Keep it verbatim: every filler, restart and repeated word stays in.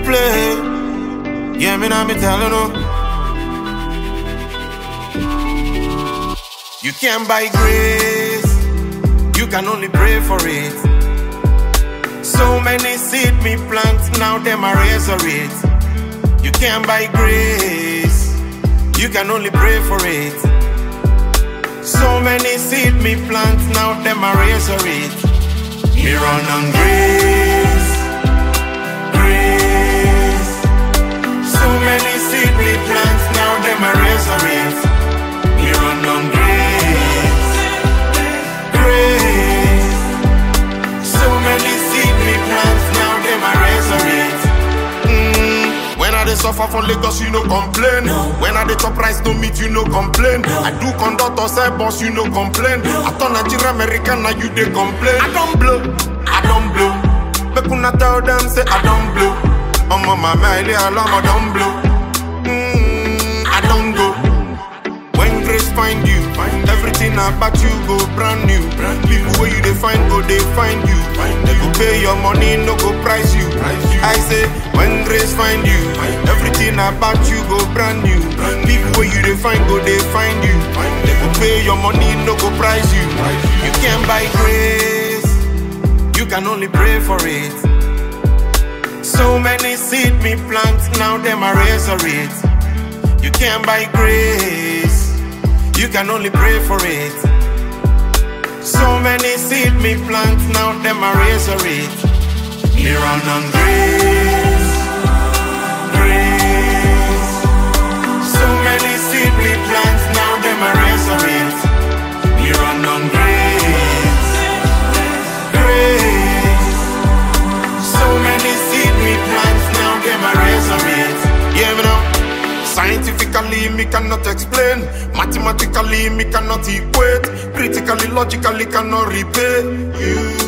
play. Yeah, me now me telling you. You can't buy grace, you can only pray for it. So many seed me plant, now them are resurrect. You can't buy grace, you can only pray for it. So many seed me plant, now them are resurrect. Me run on grace, grace. So many seed me plant, now them are resurrect. Me run on grace, grace. So many seed me plant, now them are resurrect. Mm. When I dey suffer from Lagos, you no complain. No. When I dey chop rice, no meat, you no complain. No. I do conduct or sell boss, you no complain. No. I turn Nigeria American, now you dey complain. I don't blow, I don't blow. Make una tell them say I don't blow. Oh mama, my little alarm, I don't blow. Mm, I don't go. When grace find you, find everything about you go brand new. Brand new. People where you dey find go, they find you. Find they you. Go pay your money, no go price you. Price you. I say when grace find you, find everything about you go brand new. Brand People new. Where you dey find go, they find you. Find they go pay your money, no go price you. Price you. You can't buy grace, you can only pray for it. So many seed me plant, now them are resurrect. You can't buy grace, you can only pray for it. So many seed me plant, now them are resurrect. Me run on grace, grace. So many seed me plant, now them are resurrect. Me run on grace, grace. So many seed me plant, now them are resurrect. Yeah, me know. Scientifically, me cannot explain. Mathematically, me cannot equate. Critically, logically, cannot repay you.